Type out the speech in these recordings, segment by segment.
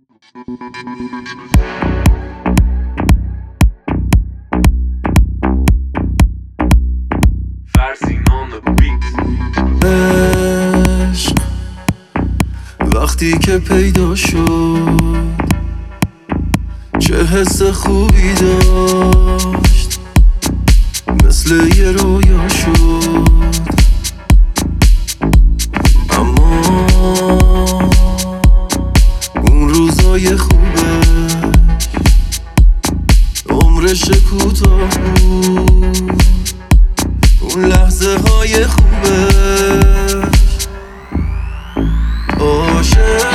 عشق وقتی که پیدا شد چه حس خوبی داشت، مثل یه رویا شد. اما اون روزای خوبش عمرش کوتاه بود، اون لحظه های خوبش. عاشق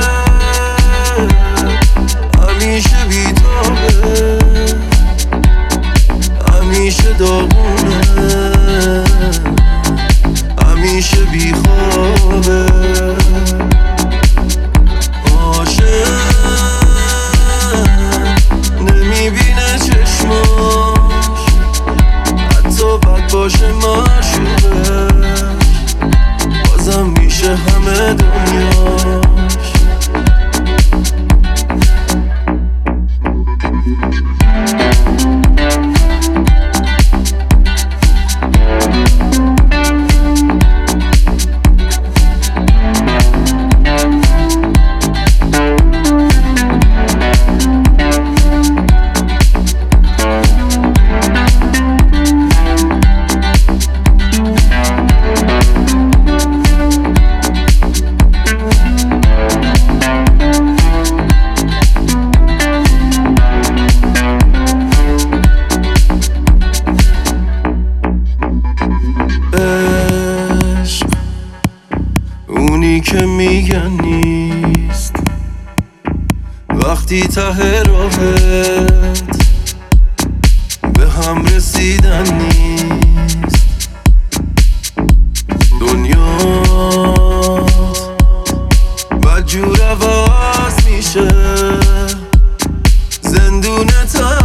همیشه بیتابه، همیشه داغونه، همیشه بیخوابه. عاشق نمیبینه چشماش، حتی بد باشه معشوقش، بازم میشه همه دنیاش. عشق اونی که میگن نیست، وقتی ته راهت به هم رسیدن نیست. دنیات بدجور عوض میشه، زندونت